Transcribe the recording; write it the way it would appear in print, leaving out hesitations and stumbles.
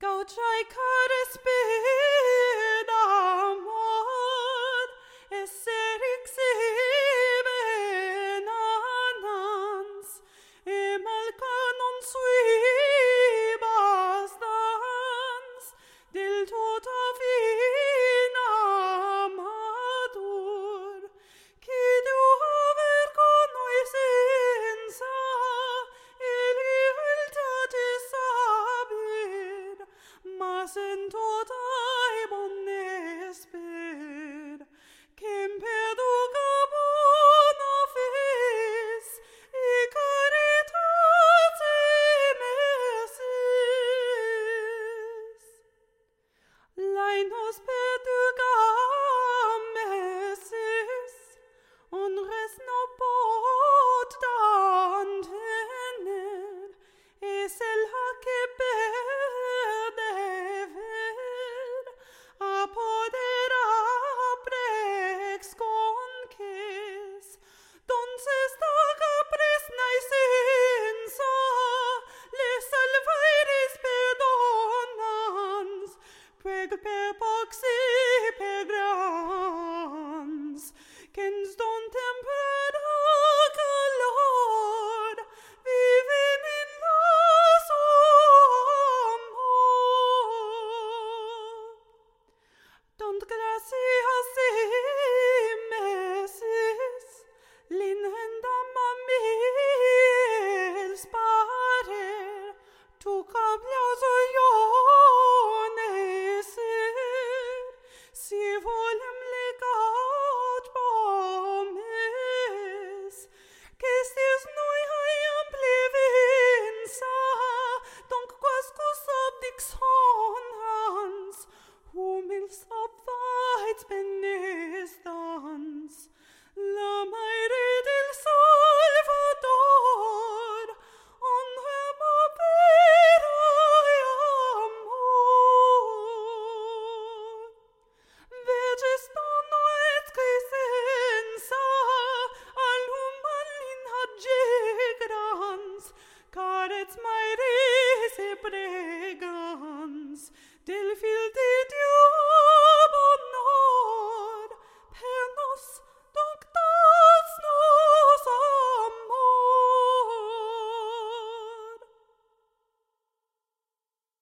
Gauchai carespid amor, eserix iben anans, emel canon suibas dans, del tota fina madur, qui du haver connoiscenza, ili veltatis sabir, mas en totae bonesped, Quempeduca bona fis, e caritas emesis. Lainos peduca mesis, honres no pot dantener, es el que dever apodera prex conques, donces daga presnai sensa, le salvairis pedonans, preg pepoxi pegrans, quens don temperada calor, viven in las amor. Dont gratias mesis, linhendam amils parer, tu cablias oioneser, si volem legat pomes, questis noi hai ampli vinsa, donc quascus obdix